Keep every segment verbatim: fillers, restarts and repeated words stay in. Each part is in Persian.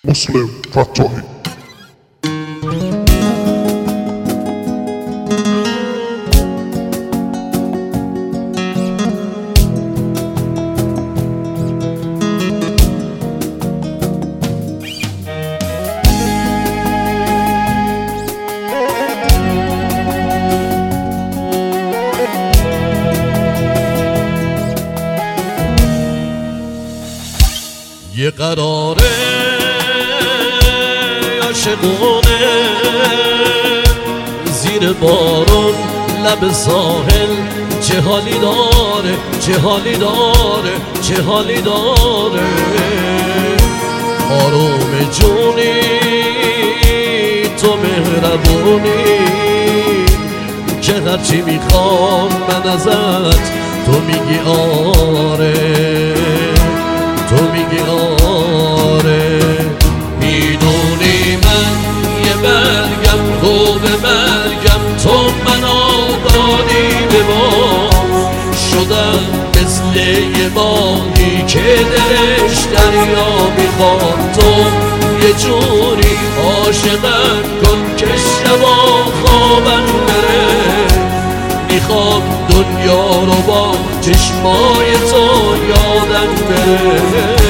مسلم فتاحی. یه قراره عاشقونه زیر بارون لب ساحل، چه حالی داره چه حالی داره چه حالی داره. آروم جونی تو مهربونی که هرچی میخوام من ازت تو میگی آره، تو میگی آره. میدونی من یه برگم تو به مرگم، تو منو دادی به بام، شدم مثل یه ماهی که دلش دریا میخواد. تو یه جوری عاشقم کن که شبا خوابم بره، میخوام دنیا رو با چشمای تو یادم بره.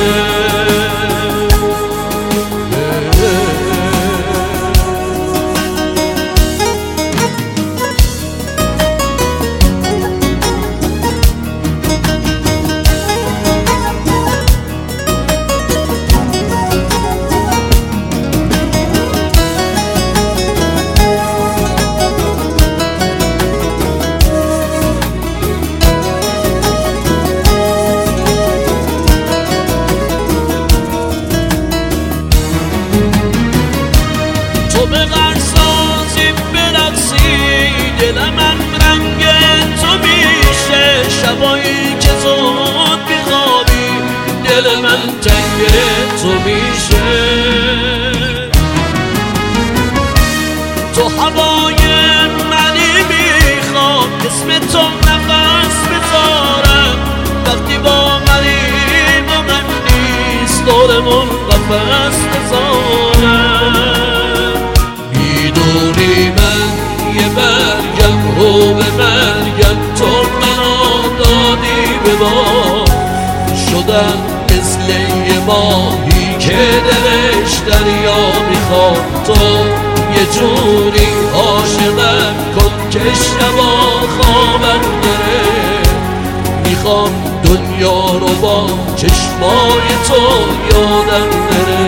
تو به غرسازی برقصی دل من رنگ تو میشه، شبایی که زود بیخوابی دل من تنگ تو میشه. تو هوای منی میخوام اسم تو نفس بذارم، وقتی با منی با من نیست دورمون قفس بذارم. میدونی من یه برگم رو به مرگم، تو منو دادی به بام، شدم مثل یه ماهی که دلش دریا میخواد. تو یه جوری عاشقم کن که شبا خوابم بره، میخوام دنیا رو با چشمای تو یادم بره.